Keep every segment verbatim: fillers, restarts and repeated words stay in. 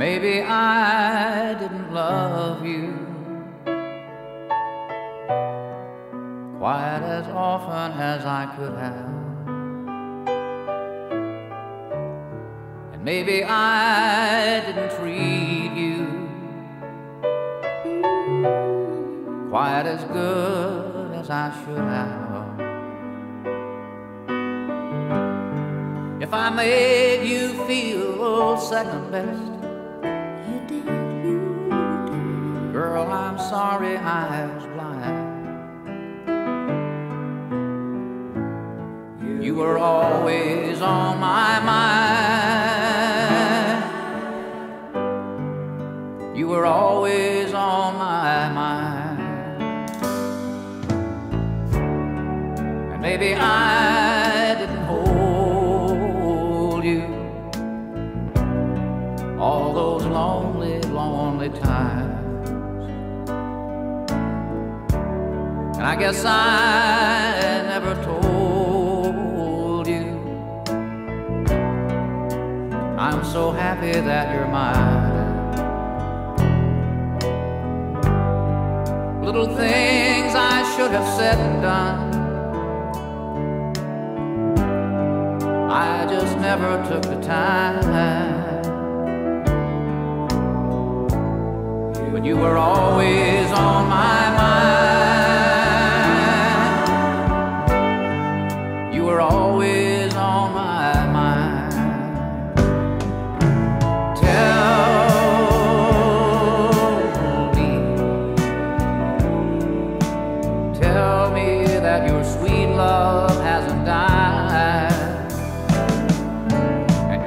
maybe I didn't love you quite as often as I could have. And maybe I didn't treat you quite as good as I should have. If I made you feel second best, You did, you did. girl, I'm sorry I was blind. You were always on my mind. You were always on my mind. And maybe I didn't hold you all those lonely, lonely times. And I guess I never told you I'm so happy that you're mine. Little things I should have said and done, I just never took the time. But you were always on my mind. You were always on my mind. Tell me, tell me that your sweet love hasn't died. And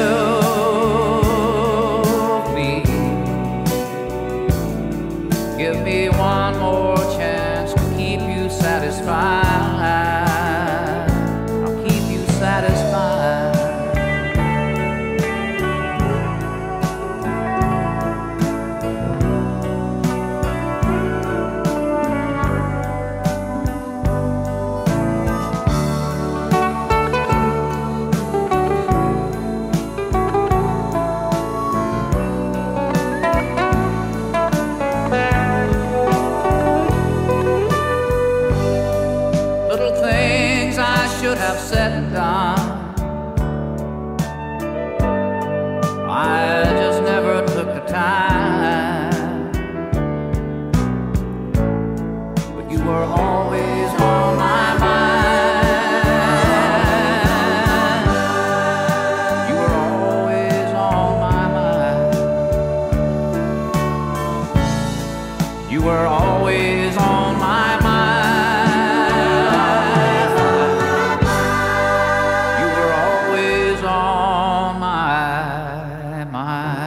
give Give me one more chance to keep you satisfied. I'll keep you satisfied. Should have said and done, I just never took the time. But you were always on my mind. You were always on my mind. You were always on my mind. On my mind.